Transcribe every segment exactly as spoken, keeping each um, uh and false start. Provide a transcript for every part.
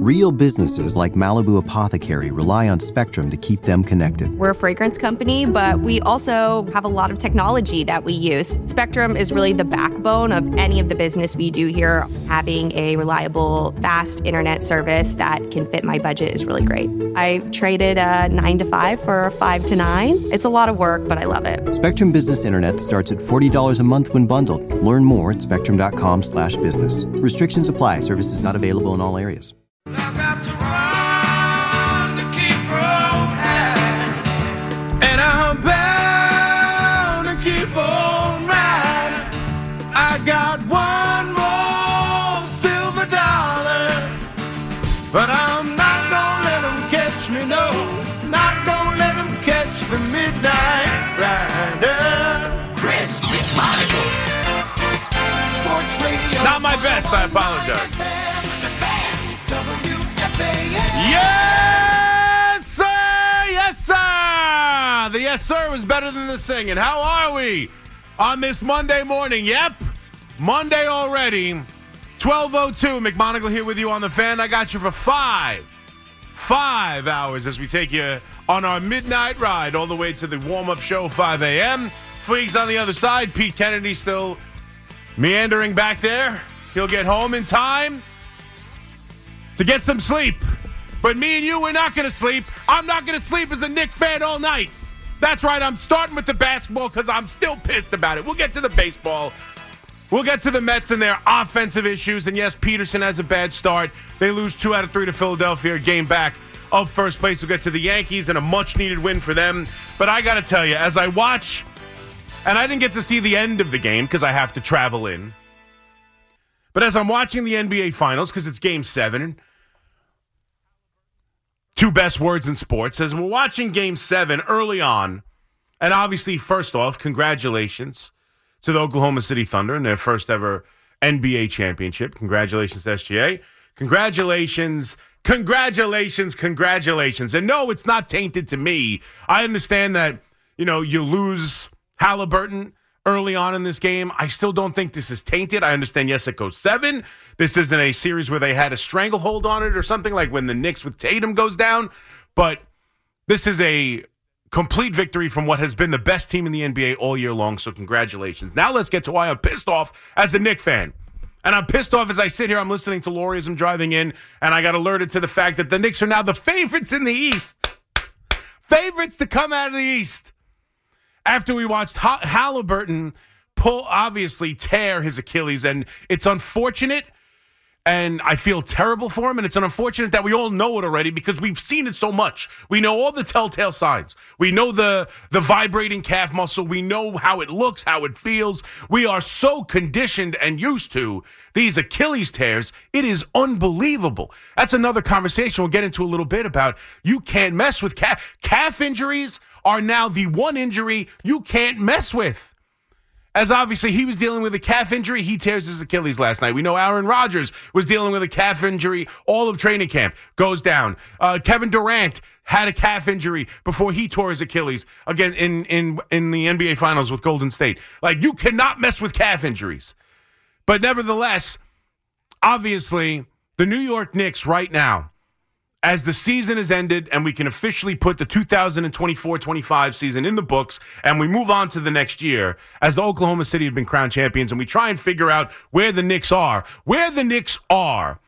Real businesses like Malibu Apothecary rely on Spectrum to keep them connected. We're a fragrance company, but we also have a lot of technology that we use. Spectrum is really the backbone of any of the business we do here. Having a reliable, fast internet service that can fit my budget is really great. I traded a nine to five for a five to nine. It's a lot of work, but I love it. Spectrum Business Internet starts at forty dollars a month when bundled. Learn more at spectrum.com slash business. Restrictions apply. Services not available in all areas. I've got to run to keep from high, and I'm bound to keep on riding. I got one more silver dollar, but I'm not gonna let them catch me, no, not gonna let them catch the midnight rider. Chris McMonagle, Sports Radio. Not my best, I apologize. Yes, sir! Yes, sir! The yes, sir was better than the singing. How are we on this Monday morning? Yep, Monday already. twelve oh two, McMonagle here with you on the Fan. I got you for five, five hours as we take you on our midnight ride all the way to the warm-up show, five a.m. Freaks on the other side. Pete Kennedy still meandering back there. He'll get home in time to get some sleep. But me and you, we're not going to sleep. I'm not going to sleep as a Knicks fan all night. That's right, I'm starting with the basketball because I'm still pissed about it. We'll get to the baseball. We'll get to the Mets and their offensive issues. And yes, Peterson has a bad start. They lose two out of three to Philadelphia, a game back of first place. We'll get to the Yankees and a much-needed win for them. But I got to tell you, as I watch, and I didn't get to see the end of the game because I have to travel in. But as I'm watching the N B A Finals, because it's Game seven, two best words in sports, as we're watching Game seven early on, and obviously, first off, congratulations to the Oklahoma City Thunder in their first ever N B A championship. Congratulations to S G A. Congratulations, congratulations, congratulations. And no, it's not tainted to me. I understand that, you know, you lose Halliburton early on in this game. I still don't think this is tainted. I understand, yes, it goes seven. This isn't a series where they had a stranglehold on it or something like when the Knicks with Tatum goes down. But this is a complete victory from what has been the best team in the N B A all year long. So congratulations. Now let's get to why I'm pissed off as a Knicks fan. And I'm pissed off as I sit here. I'm listening to Lori as I'm driving in, and I got alerted to the fact that the Knicks are now the favorites in the East. Favorites to come out of the East. After we watched Halliburton pull, obviously tear his Achilles, and it's unfortunate, and I feel terrible for him, and it's unfortunate that we all know it already because we've seen it so much. We know all the telltale signs. We know the, the vibrating calf muscle. We know how it looks, how it feels. We are so conditioned and used to these Achilles tears. It is unbelievable. That's another conversation we'll get into a little bit about. You can't mess with calf. Calf injuries are now the one injury you can't mess with. As obviously he was dealing with a calf injury, he tears his Achilles last night. We know Aaron Rodgers was dealing with a calf injury all of training camp, goes down. Uh, Kevin Durant had a calf injury before he tore his Achilles again in, in, in the N B A Finals with Golden State. Like, you cannot mess with calf injuries. But nevertheless, obviously, the New York Knicks right now, as the season has ended and we can officially put the two thousand twenty-four twenty-five season in the books and we move on to the next year, as the Oklahoma City have been crowned champions, and we try and figure out where the Knicks are. Where the Knicks are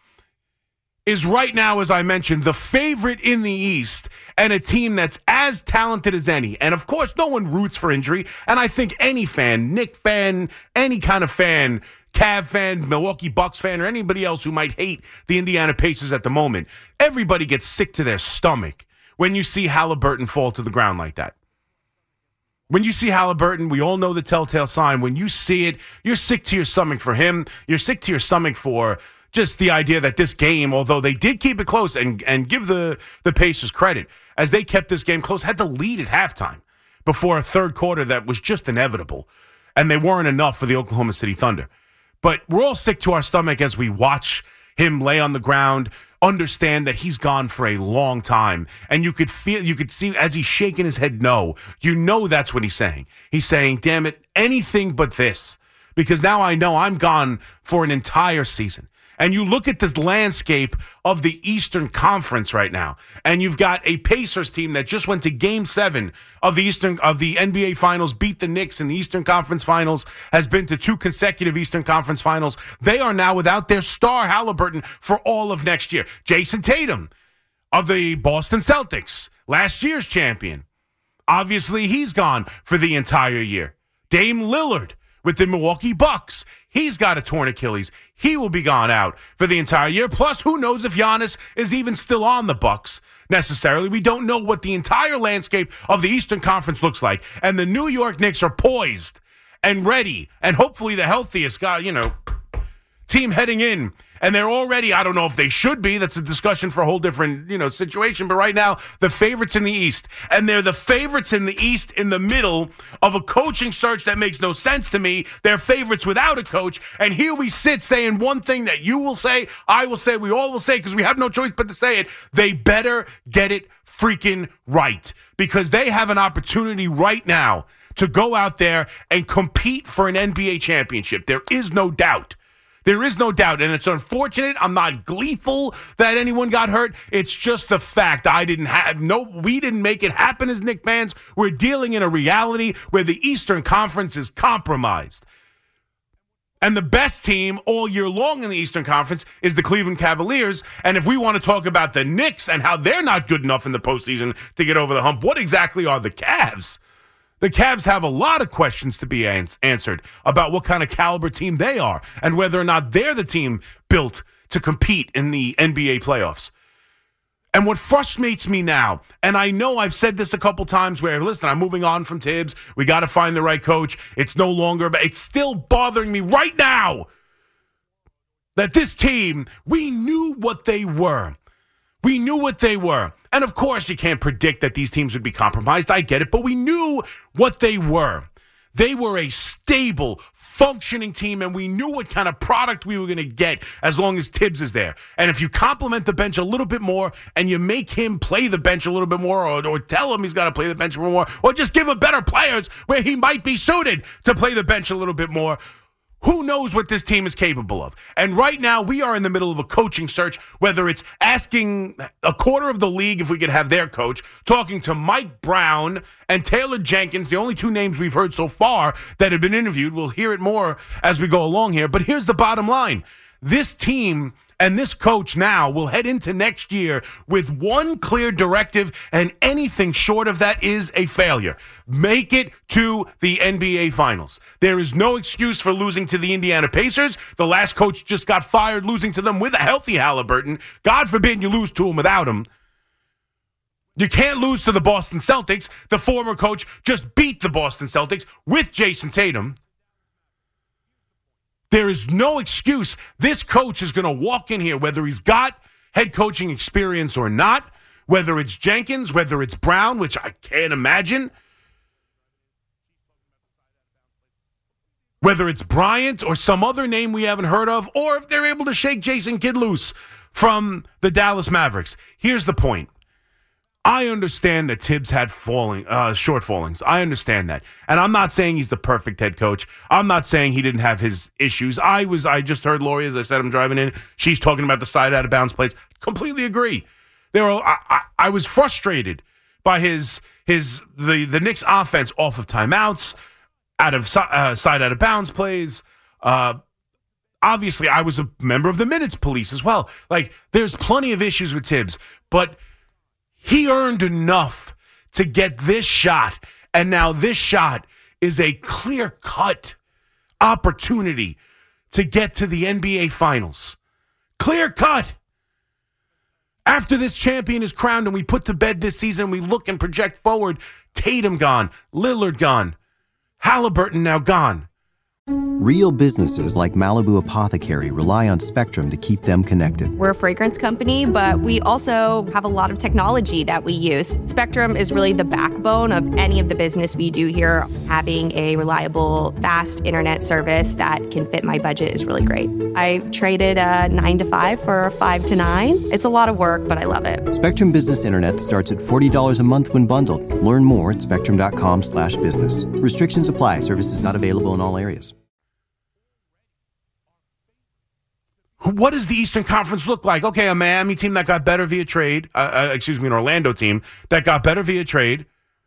is right now, as I mentioned, the favorite in the East and a team that's as talented as any. And, of course, no one roots for injury. And I think any fan, Knick fan, any kind of fan, Cav fan, Milwaukee Bucks fan, or anybody else who might hate the Indiana Pacers at the moment, everybody gets sick to their stomach when you see Halliburton fall to the ground like that. When you see Halliburton, we all know the telltale sign. When you see it, you're sick to your stomach for him. You're sick to your stomach for just the idea that this game, although they did keep it close and, and give the, the Pacers credit, as they kept this game close, had the lead at halftime before a third quarter that was just inevitable. And they weren't enough for the Oklahoma City Thunder. But we're all sick to our stomach as we watch him lay on the ground, understand that he's gone for a long time. And you could feel, you could see as he's shaking his head no. You know that's what he's saying. He's saying, damn it, anything but this. Because now I know I'm gone for an entire season. And you look at the landscape of the Eastern Conference right now, and you've got a Pacers team that just went to Game Seven of the Eastern of the N B A Finals, beat the Knicks in the Eastern Conference Finals, has been to two consecutive Eastern Conference Finals. They are now without their star Halliburton for all of next year. Jason Tatum of the Boston Celtics, last year's champion. Obviously, he's gone for the entire year. Dame Lillard with the Milwaukee Bucks. He's got a torn Achilles. He will be gone out for the entire year. Plus, who knows if Giannis is even still on the Bucks necessarily. We don't know what the entire landscape of the Eastern Conference looks like. And the New York Knicks are poised and ready and hopefully the healthiest guy, you know, team heading in. And they're already, I don't know if they should be. That's a discussion for a whole different, you know, situation. But right now, the favorites in the East. And they're the favorites in the East in the middle of a coaching search that makes no sense to me. They're favorites without a coach. And here we sit saying one thing that you will say, I will say, we all will say, because we have no choice but to say it. They better get it freaking right. Because they have an opportunity right now to go out there and compete for an N B A championship. There is no doubt. There is no doubt, and it's unfortunate. I'm not gleeful that anyone got hurt. It's just the fact I didn't have no. We didn't make it happen as Knicks fans. We're dealing in a reality where the Eastern Conference is compromised, and the best team all year long in the Eastern Conference is the Cleveland Cavaliers. And if we want to talk about the Knicks and how they're not good enough in the postseason to get over the hump, what exactly are the Cavs? The Cavs have a lot of questions to be ans- answered about what kind of caliber team they are and whether or not they're the team built to compete in the N B A playoffs. And what frustrates me now, and I know I've said this a couple times where, listen, I'm moving on from Tibbs. We got to find the right coach. It's no longer, but it's still bothering me right now that this team, we knew what they were. We knew what they were. And, of course, you can't predict that these teams would be compromised. I get it. But we knew what they were. They were a stable, functioning team, and we knew what kind of product we were going to get as long as Tibbs is there. And if you compliment the bench a little bit more and you make him play the bench a little bit more or, or tell him he's got to play the bench more or just give him better players where he might be suited to play the bench a little bit more, who knows what this team is capable of? And right now, we are in the middle of a coaching search, whether it's asking a quarter of the league if we could have their coach, talking to Mike Brown and Taylor Jenkins, the only two names we've heard so far that have been interviewed. We'll hear it more as we go along here. But here's the bottom line. This team and this coach now will head into next year with one clear directive, and anything short of that is a failure. Make it to the N B A Finals. There is no excuse for losing to the Indiana Pacers. The last coach just got fired, losing to them with a healthy Halliburton. God forbid you lose to him without him. You can't lose to the Boston Celtics. The former coach just beat the Boston Celtics with Jason Tatum. There is no excuse. This coach is going to walk in here, whether he's got head coaching experience or not, whether it's Jenkins, whether it's Brown, which I can't imagine, whether it's Bryant or some other name we haven't heard of, or if they're able to shake Jason Kidd loose from the Dallas Mavericks. Here's the point. I understand that Tibbs had falling, uh, short fallings. I understand that. And I'm not saying he's the perfect head coach. I'm not saying he didn't have his issues. I was, I just heard Lori, as I said, I'm driving in. She's talking about the side out of bounds plays. Completely agree. There were, I, I, I was frustrated by his, his, the, the Knicks offense off of timeouts, out of, uh, side out of bounds plays. Uh, obviously I was a member of the minutes police as well. Like, there's plenty of issues with Tibbs, but he earned enough to get this shot, and now this shot is a clear-cut opportunity to get to the N B A Finals. Clear-cut. After this champion is crowned and we put to bed this season, we look and project forward, Tatum gone, Lillard gone, Halliburton now gone. Real businesses like Malibu Apothecary rely on Spectrum to keep them connected. We're a fragrance company, but we also have a lot of technology that we use. Spectrum is really the backbone of any of the business we do here. Having a reliable, fast internet service that can fit my budget is really great. I traded a nine to five for a five to nine. It's a lot of work, but I love it. Spectrum Business Internet starts at forty dollars a month when bundled. Learn more at spectrum.com slash business. Restrictions apply. Services not available in all areas. What does the Eastern Conference look like? Okay, a Miami team that got better via trade. Uh, uh, excuse me, an Orlando team that got better via trade.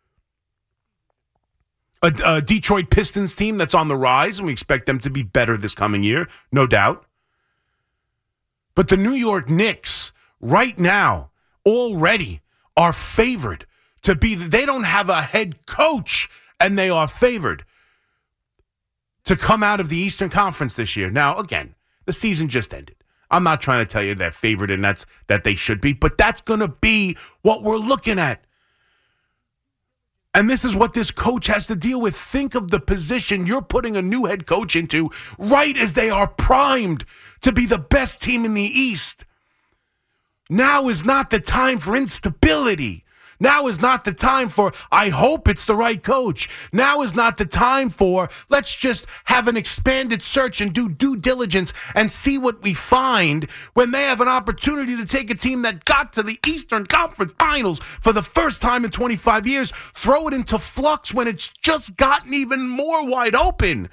A, a Detroit Pistons team that's on the rise, and we expect them to be better this coming year, no doubt. But the New York Knicks, right now, already are favored to be. They don't have a head coach, and they are favored to come out of the Eastern Conference this year. Now, again, the season just ended. I'm not trying to tell you they're favored and that's that they should be, but that's going to be what we're looking at. And this is what this coach has to deal with. Think of the position you're putting a new head coach into right as they are primed to be the best team in the East. Now is not the time for instability. Now is not the time for, I hope it's the right coach. Now is not the time for, let's just have an expanded search and do due diligence and see what we find, when they have an opportunity to take a team that got to the Eastern Conference Finals for the first time in twenty-five years, throw it into flux when it's just gotten even more wide open.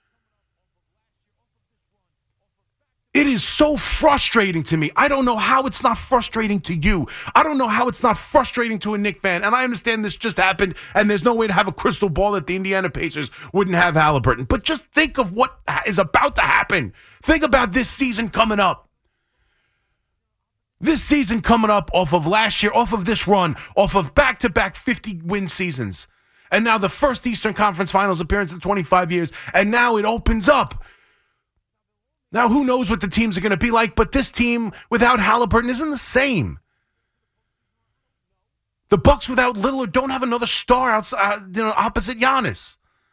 It is so frustrating to me. I don't know how it's not frustrating to you. I don't know how it's not frustrating to a Knicks fan. And I understand this just happened, and there's no way to have a crystal ball that the Indiana Pacers wouldn't have Halliburton. But just think of what is about to happen. Think about this season coming up. This season coming up off of last year, off of this run, off of back-to-back fifty-win seasons. And now the first Eastern Conference Finals appearance in twenty-five years. And now it opens up. Now, who knows what the teams are going to be like, but this team without Halliburton isn't the same. The Bucks without Lillard don't have another star outside, you know, opposite Giannis.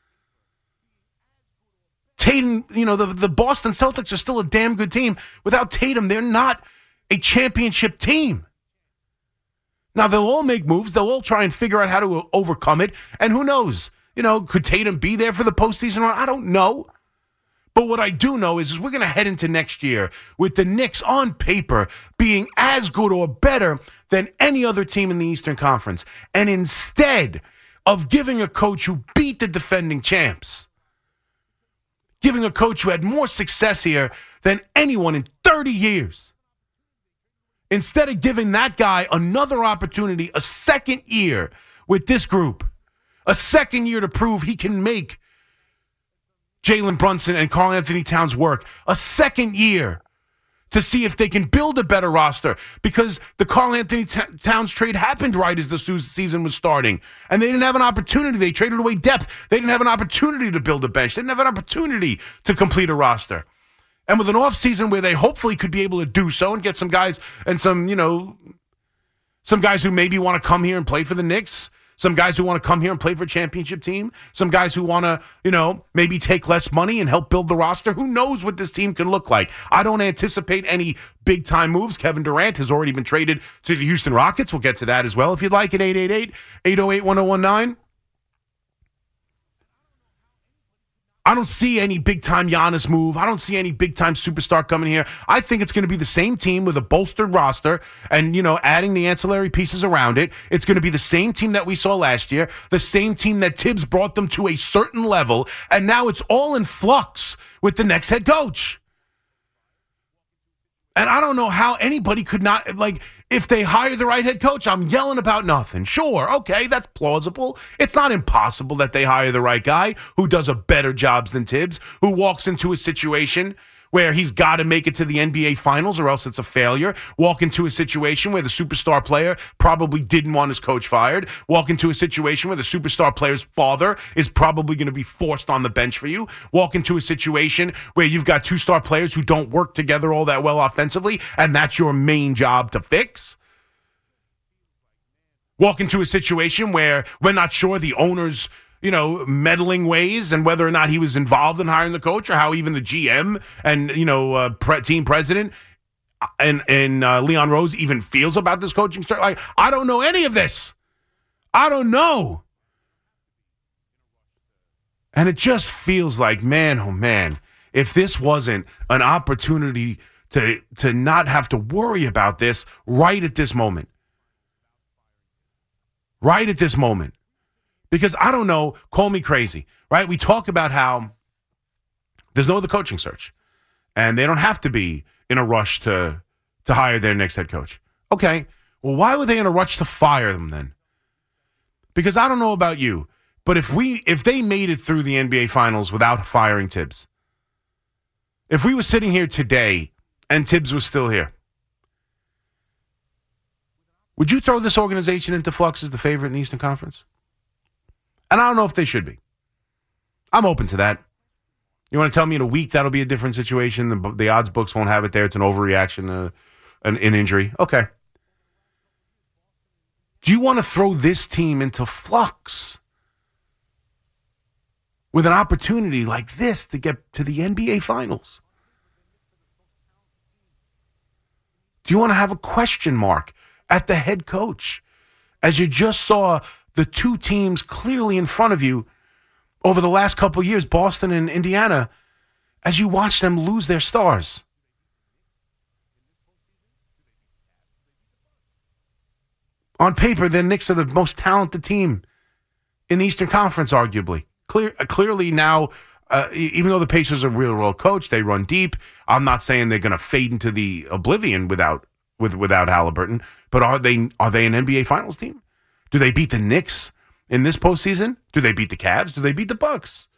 Tatum, you know, the, the Boston Celtics are still a damn good team. Without Tatum, they're not a championship team. Now, they'll all make moves. They'll all try and figure out how to overcome it. And who knows? You know, could Tatum be there for the postseason run? I don't know. But what I do know is, is we're going to head into next year with the Knicks on paper being as good or better than any other team in the Eastern Conference. And instead of giving a coach who beat the defending champs, giving a coach who had more success here than anyone in thirty years, instead of giving that guy another opportunity, a second year with this group, a second year to prove he can make Jalen Brunson and Karl Anthony Towns work, a second year to see if they can build a better roster, because the Karl Anthony T- Towns trade happened right as the season was starting, and they didn't have an opportunity. They traded away depth. They didn't have an opportunity to build a bench. They didn't have an opportunity to complete a roster. And with an offseason where they hopefully could be able to do so and get some guys and some, you know, some guys who maybe want to come here and play for the Knicks, some guys who want to come here and play for a championship team. Some guys who want to, you know, maybe take less money and help build the roster. Who knows what this team can look like? I don't anticipate any big-time moves. Kevin Durant has already been traded to the Houston Rockets. We'll get to that as well if you'd like at eight eight eight, eight oh eight, one oh one nine. I don't see any big-time Giannis move. I don't see any big-time superstar coming here. I think it's going to be the same team with a bolstered roster and, you know, adding the ancillary pieces around it. It's going to be the same team that we saw last year, the same team that Tibbs brought them to a certain level, and now it's all in flux with the next head coach. And I don't know how anybody could not, like, if they hire the right head coach, I'm yelling about nothing. Sure, okay, that's plausible. It's not impossible that they hire the right guy who does a better job than Tibbs, who walks into a situation where he's got to make it to the N B A Finals or else it's a failure. Walk into a situation where the superstar player probably didn't want his coach fired. Walk into a situation where the superstar player's father is probably going to be forced on the bench for you. Walk into a situation where you've got two star players who don't work together all that well offensively, and that's your main job to fix. Walk into a situation where we're not sure the owner's, you know, meddling ways and whether or not he was involved in hiring the coach, or how even the G M and, you know, uh, pre- team president and, and uh, Leon Rose even feels about this coaching start. Like, I don't know any of this. I don't know. And it just feels like, man, oh man, if this wasn't an opportunity to, to not have to worry about this right at this moment. Right at this moment. Because I don't know, call me crazy, right? We talk about how there's no other coaching search. And they don't have to be in a rush to to hire their next head coach. Okay, well, why were they in a rush to fire them then? Because I don't know about you, but if we if they made it through the N B A Finals without firing Tibbs, if we were sitting here today and Tibbs was still here, would you throw this organization into flux as the favorite in the Eastern Conference? And I don't know if they should be. I'm open to that. You want to tell me in a week that'll be a different situation? The, the odds books won't have it there. It's an overreaction, uh, an, an injury. Okay. Do you want to throw this team into flux with an opportunity like this to get to the N B A Finals? Do you want to have a question mark at the head coach as you just saw the two teams clearly in front of you over the last couple of years, Boston and Indiana, as you watch them lose their stars? On paper, the Knicks are the most talented team in the Eastern Conference, arguably. Clear, uh, clearly now, uh, even though the Pacers are real well coached, they run deep. I'm not saying they're going to fade into the oblivion without with without Halliburton, but are they are they an N B A Finals team? Do they beat the Knicks in this postseason? Do they beat the Cavs? Do they beat the Bucks?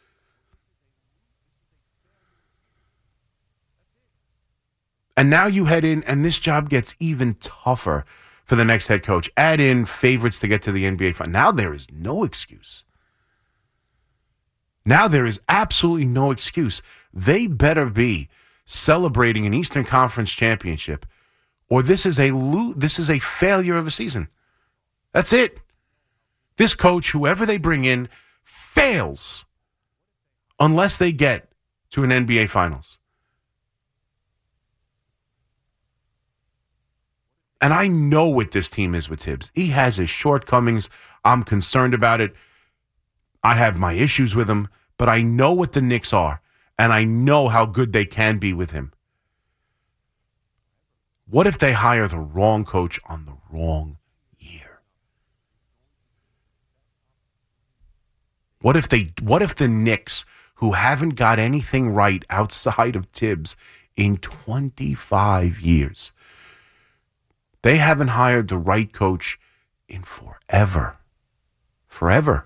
And now you head in, and this job gets even tougher for the next head coach. Add in favorites to get to the N B A Finals. Now there is no excuse. Now there is absolutely no excuse. They better be celebrating an Eastern Conference championship, or this is a lo- this is a failure of a season. That's it. This coach, whoever they bring in, fails unless they get to an N B A Finals. And I know what this team is with Tibbs. He has his shortcomings. I'm concerned about it. I have my issues with him, but I know what the Knicks are, and I know how good they can be with him. What if they hire the wrong coach on the wrong year? What if they? What if the Knicks, who haven't got anything right outside of Tibbs in twenty-five years, they haven't hired the right coach in forever. Forever.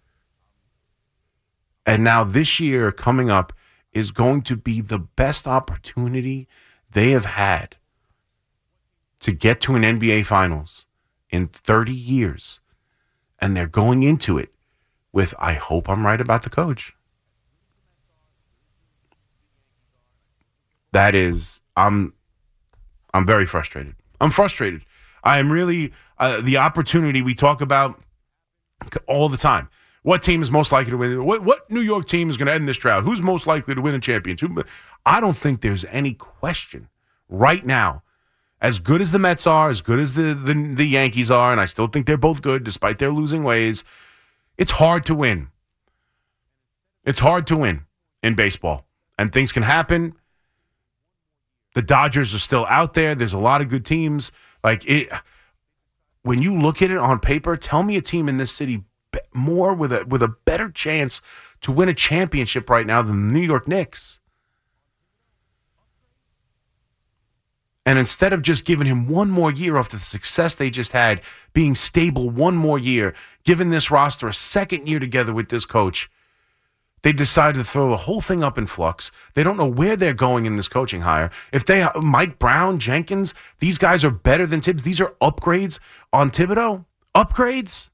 And now this year coming up is going to be the best opportunity they have had to get to an N B A Finals in thirty years. And they're going into it with, I hope I'm right about the coach. That is, I'm, I'm very frustrated. I'm frustrated. I am really, uh, the opportunity we talk about all the time. What team is most likely to win? What, what New York team is going to end this drought? Who's most likely to win a championship? I don't think there's any question right now. As good as the Mets are, as good as the, the, the Yankees are, and I still think they're both good despite their losing ways, it's hard to win. It's hard to win in baseball. And things can happen. The Dodgers are still out there. There's a lot of good teams. Like it, when you look at it on paper, tell me a team in this city be, more with a with a better chance to win a championship right now than the New York Knicks. And instead of just giving him one more year after the success they just had, being stable one more year, giving this roster a second year together with this coach, they decided to throw the whole thing up in flux. They don't know where they're going in this coaching hire. If they, Mike Brown, Jenkins, these guys are better than Tibbs. These are upgrades on Thibodeau. Upgrades.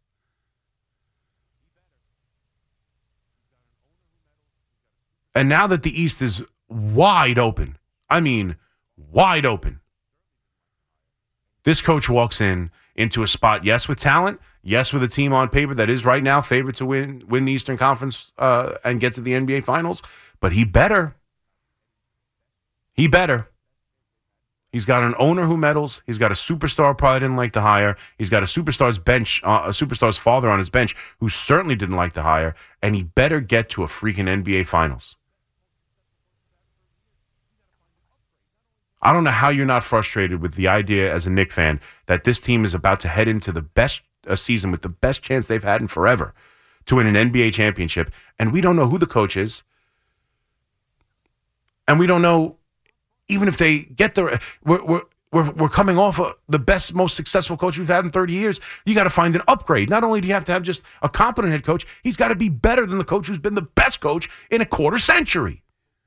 And now that the East is wide open, I mean wide open, this coach walks in into a spot, yes, with talent, yes, with a team on paper that is right now favored to win win the Eastern Conference uh, and get to the N B A Finals, but he better. He better. He's got an owner who meddles. He's got a superstar probably didn't like to hire. He's got a superstar's bench, uh, a superstar's father on his bench who certainly didn't like to hire, and he better get to a freaking N B A Finals. I don't know how you're not frustrated with the idea as a Knicks fan that this team is about to head into the best uh, season with the best chance they've had in forever to win an N B A championship, and we don't know who the coach is, and we don't know even if they get the we're we're we're, we're coming off of the best, most successful coach we've had in thirty years. You got to find an upgrade. Not only do you have to have just a competent head coach, he's got to be better than the coach who's been the best coach in a quarter century.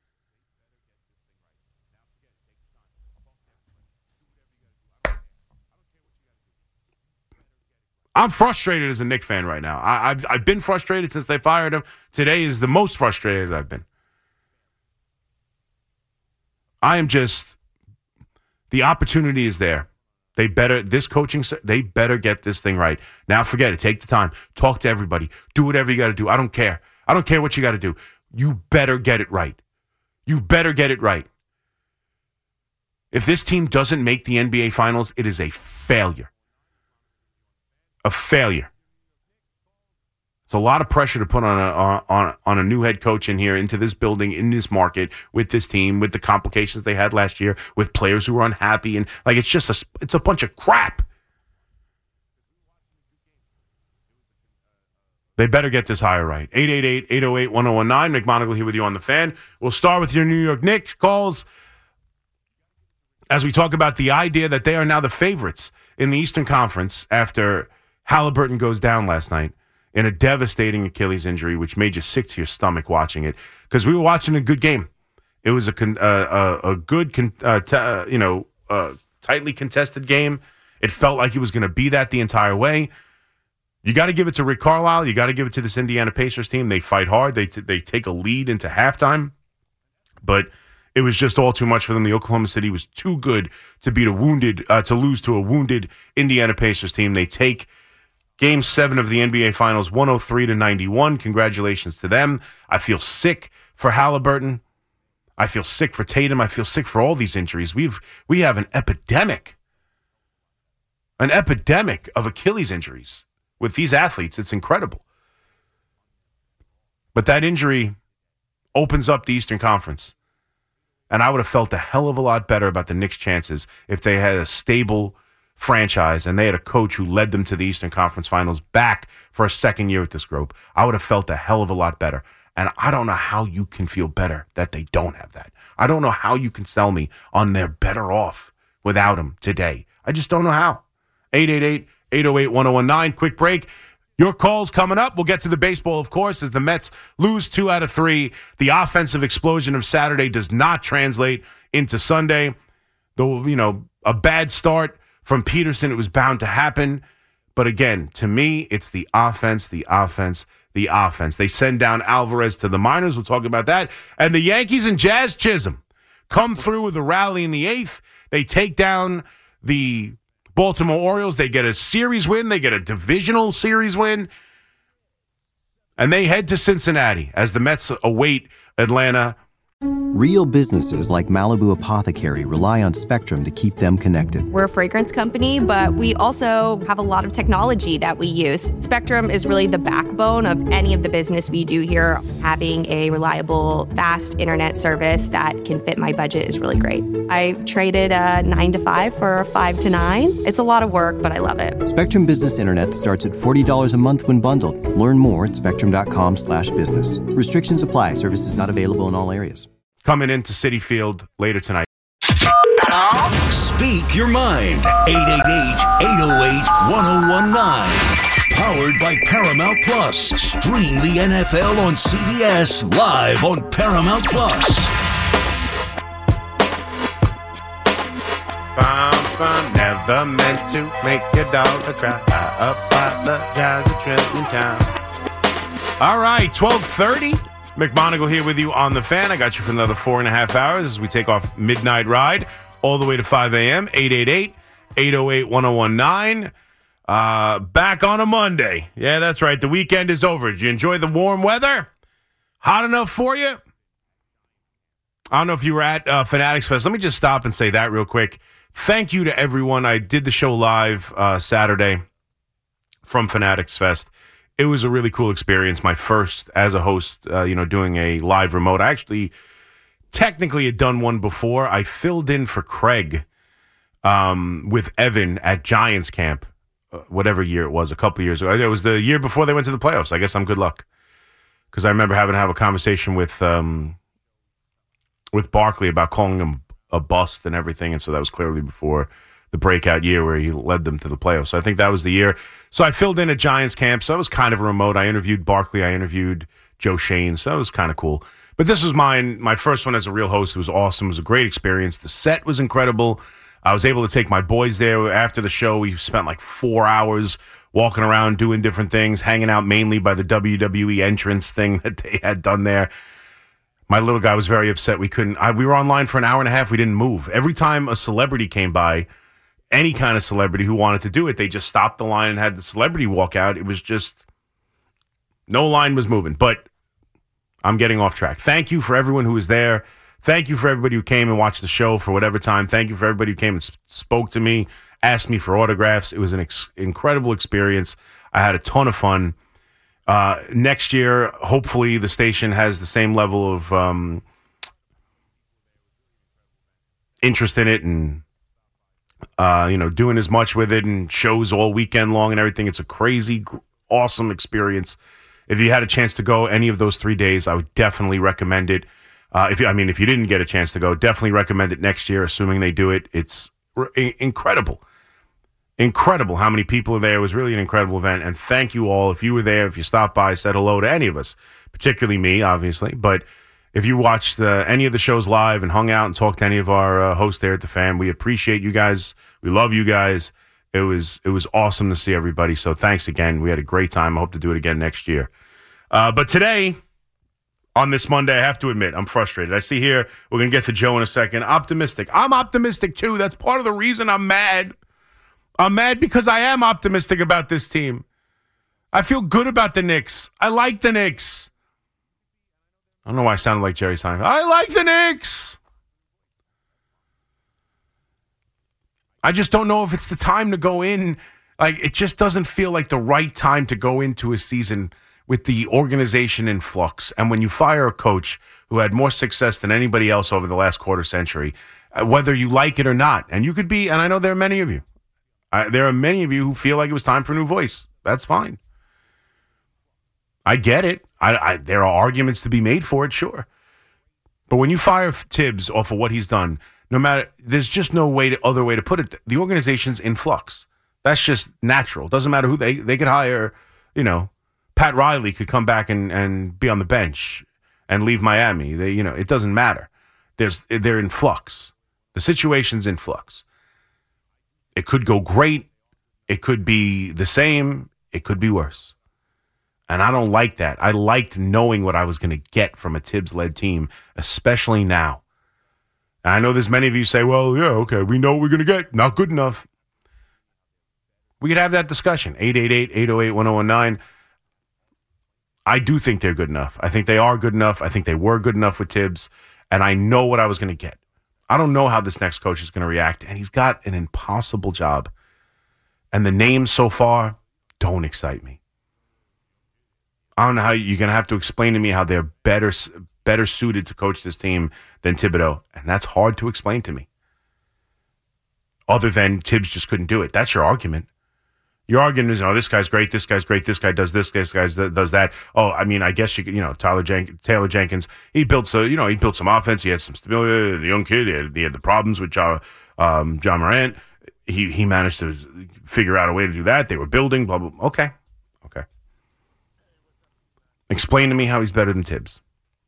I'm frustrated as a Knicks fan right now. I, I've I've been frustrated since they fired him. Today is the most frustrated I've been. I am just, the opportunity is there. They better, this coaching, they better get this thing right. Now forget it. Take the time. Talk to everybody. Do whatever you got to do. I don't care. I don't care what you got to do. You better get it right. You better get it right. If this team doesn't make the N B A Finals, it is a failure. A failure. It's a lot of pressure to put on a on on a new head coach in here, into this building, in this market, with this team, with the complications they had last year, with players who were unhappy, and like it's just a it's a bunch of crap. They better get this hire right. eight eight eight, eight oh eight, one oh one nine. Mick Monagle here with you on the Fan. We'll start with your New York Knicks calls as we talk about the idea that they are now the favorites in the Eastern Conference after Halliburton goes down last night in a devastating Achilles injury, which made you sick to your stomach watching it, because we were watching a good game. It was a con- uh, a, a good, con- uh, t- uh, you know, uh, tightly contested game. It felt like it was going to be that the entire way. You got to give it to Rick Carlisle. You got to give it to this Indiana Pacers team. They fight hard. They t- they take a lead into halftime, but it was just all too much for them. The Oklahoma City was too good to beat a wounded, uh, to lose to a wounded Indiana Pacers team. They take Game seven of the N B A Finals, one oh three to ninety-one. Congratulations to them. I feel sick for Halliburton. I feel sick for Tatum. I feel sick for all these injuries. We've we have an epidemic, an epidemic of Achilles injuries with these athletes. It's incredible. But that injury opens up the Eastern Conference. And I would have felt a hell of a lot better about the Knicks' chances if they had a stable franchise and they had a coach who led them to the Eastern Conference Finals back for a second year with this group. I would have felt a hell of a lot better. And I don't know how you can feel better that they don't have that. I don't know how you can sell me on they're better off without him today. I just don't know how. eight eight eight, eight oh eight, one oh one nine. Quick break. Your calls coming up. We'll get to the baseball, of course, as the Mets lose two out of three. The offensive explosion of Saturday does not translate into Sunday. Though, you know, a bad start from Peterson, it was bound to happen. But again, to me, it's the offense, the offense, the offense. They send down Alvarez to the minors. We'll talk about that. And the Yankees and Jazz Chisholm come through with a rally in the eighth. They take down the Baltimore Orioles. They get a series win. They get a divisional series win. And they head to Cincinnati as the Mets await Atlanta. Real businesses like Malibu Apothecary rely on Spectrum to keep them connected. We're a fragrance company, but we also have a lot of technology that we use. Spectrum is really the backbone of any of the business we do here. Having a reliable, fast internet service that can fit my budget is really great. I traded a nine to five for a five to nine. It's a lot of work, but I love it. Spectrum Business Internet starts at forty dollars a month when bundled. Learn more at spectrum.com slash business. Restrictions apply. Services not available in all areas. Coming into Citi Field later tonight. Speak your mind. eight eight eight, eight oh eight, one oh one nine. Powered by Paramount Plus. Stream the N F L on C B S live on Paramount Plus. Bum, bum, never meant to make your dog cry. I apologize a trillion times. All right, twelve thirty. Mick Monagle here with you on the Fan. I got you for another four and a half hours as we take off midnight ride all the way to five a.m. eight eight eight, eight oh eight, one oh one nine. Uh, back on a Monday. Yeah, that's right. The weekend is over. Did you enjoy the warm weather? Hot enough for you? I don't know if you were at uh, Fanatics Fest. Let me just stop and say that real quick. Thank you to everyone. I did the show live uh, Saturday from Fanatics Fest. It was a really cool experience. My first as a host, uh, you know, doing a live remote. I actually technically had done one before. I filled in for Craig um, with Evan at Giants camp, uh, whatever year it was, a couple years ago. It was the year before they went to the playoffs. I guess I'm good luck. Because I remember having to have a conversation with um, with Barkley about calling him a bust and everything, and so that was clearly before the breakout year where he led them to the playoffs. So I think that was the year. So I filled in at Giants camp, so that was kind of remote. I interviewed Barkley, I interviewed Joe Shane, so that was kind of cool. But this was mine, my first one as a real host. It was awesome. It was a great experience. The set was incredible. I was able to take my boys there after the show. We spent like four hours walking around, doing different things, hanging out mainly by the W W E entrance thing that they had done there. My little guy was very upset. We couldn't. I, we were online for an hour and a half. We didn't move. Every time a celebrity came by, any kind of celebrity who wanted to do it, they just stopped the line and had the celebrity walk out. It was just, no line was moving. But I'm getting off track. Thank you for everyone who was there. Thank you for everybody who came and watched the show for whatever time. Thank you for everybody who came and sp- spoke to me, asked me for autographs. It was an ex- incredible experience. I had a ton of fun. Uh, next year, hopefully, the station has the same level of um, interest in it and, uh, you know, doing as much with it and shows all weekend long and everything. It's a crazy, awesome experience. If you had a chance to go any of those three days, I would definitely recommend it. Uh, if you, I mean, if you didn't get a chance to go, definitely recommend it next year, assuming they do it. It's r- incredible. Incredible how many people are there. It was really an incredible event. And thank you all. If you were there, if you stopped by, said hello to any of us, particularly me, obviously. But if you watched uh, any of the shows live and hung out and talked to any of our uh, hosts there at the Fan, we appreciate you guys. We love you guys. It was it was awesome to see everybody. So thanks again. We had a great time. I hope to do it again next year. Uh, but today, on this Monday, I have to admit, I'm frustrated. I see here, we're going to get to Joe in a second. Optimistic. I'm optimistic, too. That's part of the reason I'm mad. I'm mad because I am optimistic about this team. I feel good about the Knicks. I like the Knicks. I don't know why I sounded like Jerry Seinfeld. I like the Knicks. I just don't know if it's the time to go in. Like, it just doesn't feel like the right time to go into a season with the organization in flux. And when you fire a coach who had more success than anybody else over the last quarter century, uh, whether you like it or not, and you could be, and I know there are many of you, uh, there are many of you who feel like it was time for a new voice. That's fine. I get it. I, I, there are arguments to be made for it, sure. But when you fire Tibbs off of what he's done, no matter, there's just no way to, other way to put it. The organization's in flux. That's just natural. Doesn't matter who they, they could hire, you know, Pat Riley could come back and, and be on the bench and leave Miami. They, you know, it doesn't matter. There's, they're in flux. The situation's in flux. It could go great. It could be the same. It could be worse. And I don't like that. I liked knowing what I was going to get from a Tibbs-led team, especially now. And I know there's many of you say, well, yeah, okay, we know what we're going to get. Not good enough. We could have that discussion. eight eight eight, eight oh eight, one oh one nine. I do think they're good enough. I think they are good enough. I think they were good enough with Tibbs. And I know what I was going to get. I don't know how this next coach is going to react. And he's got an impossible job. And the names so far don't excite me. I don't know how you're going to have to explain to me how they're better better suited to coach this team than Thibodeau. And that's hard to explain to me. Other than Tibbs just couldn't do it. That's your argument. Your argument is, oh, this guy's great, this guy's great, this guy does this, this guy does that. Oh, I mean, I guess you could, you know, Tyler Jen- Taylor Jenkins, he built so, you know, he built some offense, he had some stability, the young kid, he had, he had the problems with Ja, um, Ja Morant. He he managed to figure out a way to do that. They were building, blah, blah, blah. Okay. Okay. Explain to me how he's better than Tibbs.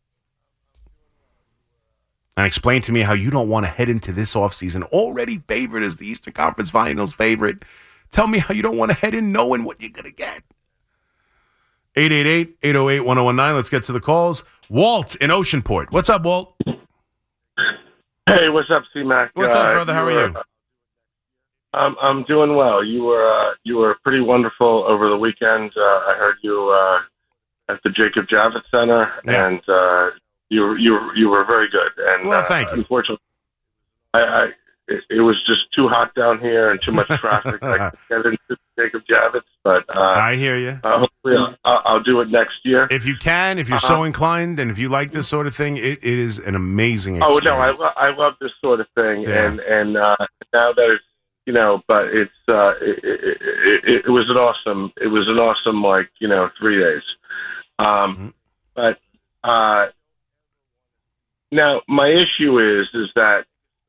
And explain to me how you don't want to head into this offseason already favored as the Eastern Conference Finals favorite. Tell me how you don't want to head in knowing what you're going to get. eight eight eight, eight oh eight, one oh one nine. Let's get to the calls. Walt in Oceanport. What's up, Walt? Hey, what's up, C-Mac? What's uh, up, brother? How you are were, you? Um, I'm doing well. You were uh, you were pretty wonderful over the weekend. Uh, I heard you uh, at the Jacob Javits Center, Yeah. and uh, you were you were, you were very good. And Well, thank uh, you. Unfortunately, I, I it, it was just too hot down here and too much traffic. I couldn't get into Jacob Javits, but uh, I hear you. uh, hopefully I'll, I'll do it next year. If you can, if you're Uh-huh. so inclined, and if you like this sort of thing, it, it is an amazing Oh experience. no, I lo- I love this sort of thing, Yeah. and and uh, now that it's you know, but it's uh, it, it, it, it was an awesome it was an awesome like you know three days, um, Mhm. but uh, now my issue is is that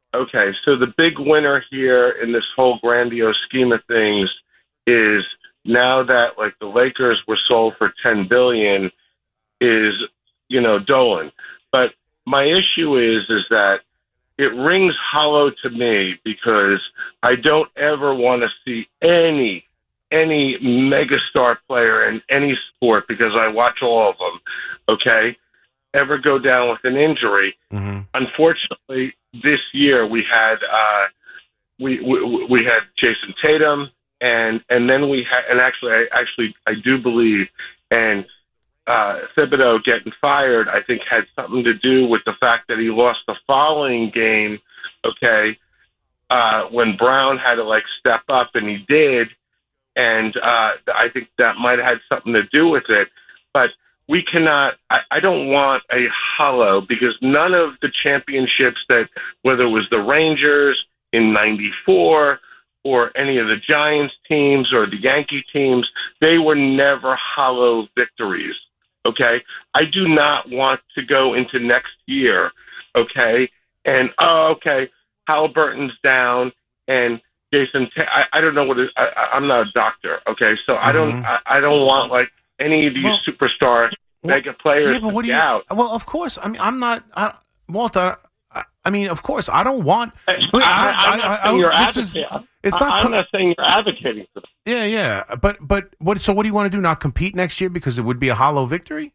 okay, so the big winner here in this whole grandiose scheme of things is now that like the Lakers were sold for ten billion dollars is, you know, Dolan. But my issue is, is that it rings hollow to me because I don't ever want to see any, any megastar player in any sport, because I watch all of them, okay, ever go down with an injury. Mm-hmm. Unfortunately, this year we had uh, we, we we had Jason Tatum, and and then we had, and actually I actually I do believe, and uh, Thibodeau getting fired, I think had something to do with the fact that he lost the following game. Okay, uh, when Brown had to like step up, and he did, and uh, I think that might have had something to do with it, but. We cannot, I, I don't want a hollow, because none of the championships that, whether it was the Rangers in ninety-four or any of the Giants teams or the Yankee teams, they were never hollow victories, okay? I do not want to go into next year, okay, and, oh, okay, Halliburton's down, and Jason, I, I don't know what it, I, I'm not a doctor, okay, so mm-hmm. I don't, I, I don't want, like, any of these well, superstars, well, mega players, yeah, but what do you, out. Well, of course. I mean, I'm not, I, Walter. I, I mean, of course, I don't want. I, I, I, I'm not saying you're advocating. It's not. I'm not saying you're advocating for them. Yeah, yeah, but but what? So what do you want to do? Not compete next year because it would be a hollow victory?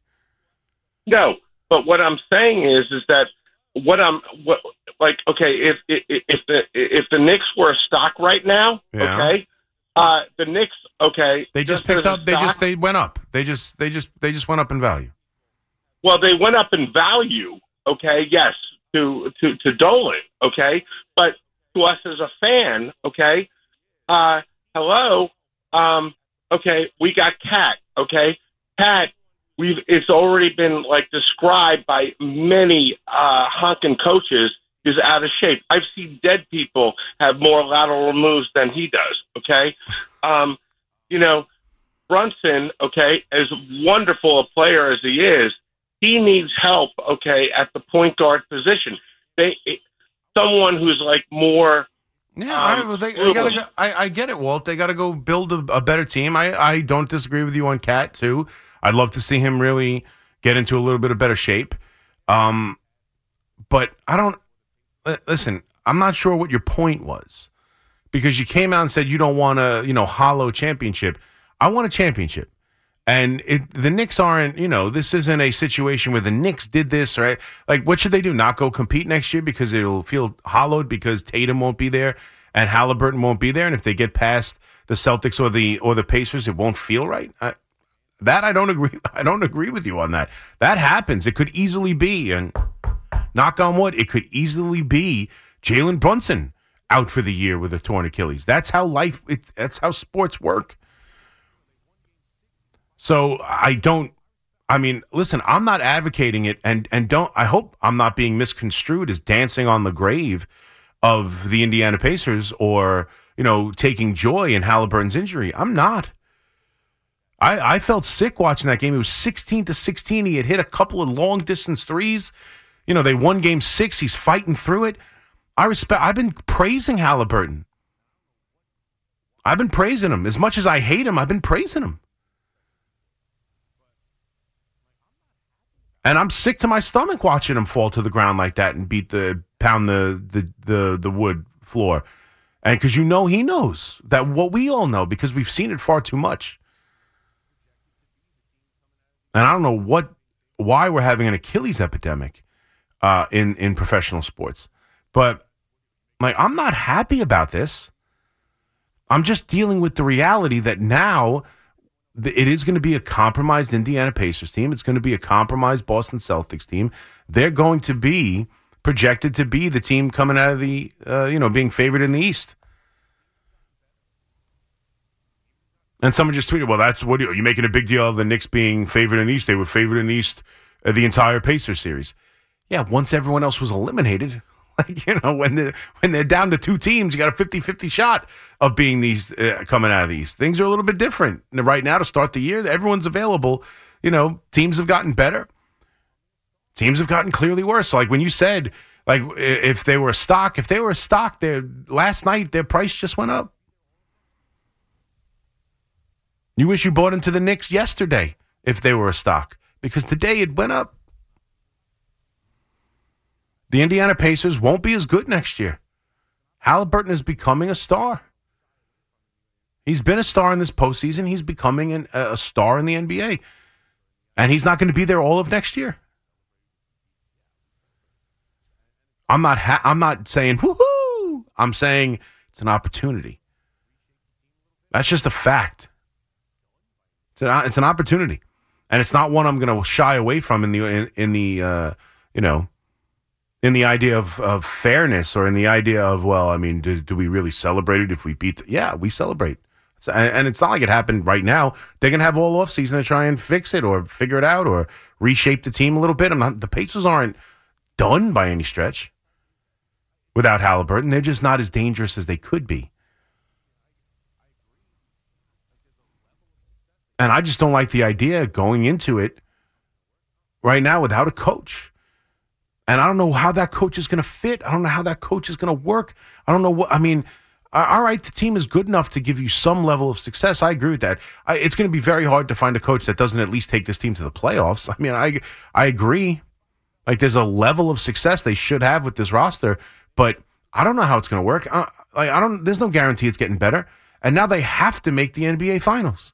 No, but what I'm saying is, is that what I'm what like. Okay, if if, if the if the Knicks were a stock right now, yeah. okay. Uh, the Knicks, okay. They just picked up. They stock, just they went up. They just they just they just went up in value. Well, they went up in value. Okay, yes, to to to Dolan. Okay, but to us as a fan, okay. Uh, hello. Um, okay, we got Cat. Okay, Cat. We've it's already been like described by many uh, honking coaches. Is out of shape. I've seen dead people have more lateral moves than he does, okay? Um, you know, Brunson, okay, as wonderful a player as he is, he needs help, okay, at the point guard position. They, it, someone who's like more... Yeah, um, I, they, they gotta go, I, I get it, Walt. They got to go build a, a better team. I, I don't disagree with you on Cat, too. I'd love to see him really get into a little bit of better shape. Um, but I don't... Listen, I'm not sure what your point was, because you came out and said you don't want a, you know, hollow championship. I want a championship. And it, the Knicks aren't, you know, this isn't a situation where the Knicks did this, right? Like, what should they do? Not go compete next year because it'll feel hollowed because Tatum won't be there and Halliburton won't be there. And if they get past the Celtics or the or the Pacers, it won't feel right. I, that I don't agree. I don't agree with you on that. That happens. It could easily be, and knock on wood, it could easily be Jalen Brunson out for the year with a torn Achilles. That's how life. It, that's how sports work. So I don't. I mean, listen, I'm not advocating it, and and don't. I hope I'm not being misconstrued as dancing on the grave of the Indiana Pacers or, you know, taking joy in Halliburton's injury. I'm not. I I felt sick watching that game. It was sixteen to sixteen. He had hit a couple of long distance threes. You know, they won game six. He's fighting through it. I respect. I've been praising Halliburton. I've been praising him. As much as I hate him, I've been praising him. And I'm sick to my stomach watching him fall to the ground like that and beat the pound the the the, the wood floor. And because you know he knows that what we all know, because we've seen it far too much. And I don't know what why we're having an Achilles epidemic. Uh, in, in professional sports. But, like, I'm not happy about this. I'm just dealing with the reality that now th- it is going to be a compromised Indiana Pacers team. It's going to be a compromised Boston Celtics team. They're going to be projected to be the team coming out of the, uh, you know, being favored in the East. And someone just tweeted, well, that's what are you making a big deal of the Knicks being favored in the East? They were favored in the East uh, the entire Pacers series. Yeah, once everyone else was eliminated, like, you know, when they're, when they're down to two teams, you got a fifty-fifty shot of being these uh, coming out of these. Things are a little bit different. And right now to start the year, everyone's available. You know, teams have gotten better. Teams have gotten clearly worse. So like when you said Like i- if they were a stock, if they were a stock, their last night their price just went up. You wish you bought into the Knicks yesterday if they were a stock, because today it went up. The Indiana Pacers won't be as good next year. Halliburton is becoming a star. He's been a star in this postseason. He's becoming an, a star in the N B A. And he's not going to be there all of next year. I'm not ha- I'm not saying, woohoo! I'm saying it's an opportunity. That's just a fact. It's an, it's an opportunity. And it's not one I'm going to shy away from in the, in, in the uh, you know, in the idea of, of fairness, or in the idea of, well, I mean, do, do we really celebrate it if we beat? The, yeah, we celebrate. So, and, and it's not like it happened right now. They're going to have all offseason to try and fix it or figure it out or reshape the team a little bit. I'm not, the Pacers aren't done by any stretch without Halliburton. They're just not as dangerous as they could be. And I just don't like the idea of going into it right now without a coach. And I don't know how that coach is going to fit. I don't know how that coach is going to work. I don't know what, I mean, all right, the team is good enough to give you some level of success. I agree with that. I, it's going to be very hard to find a coach that doesn't at least take this team to the playoffs. I mean, I I agree. Like, there's a level of success they should have with this roster, but I don't know how it's going to work. I, like, I don't. There's no guarantee it's getting better. And now they have to make the N B A Finals.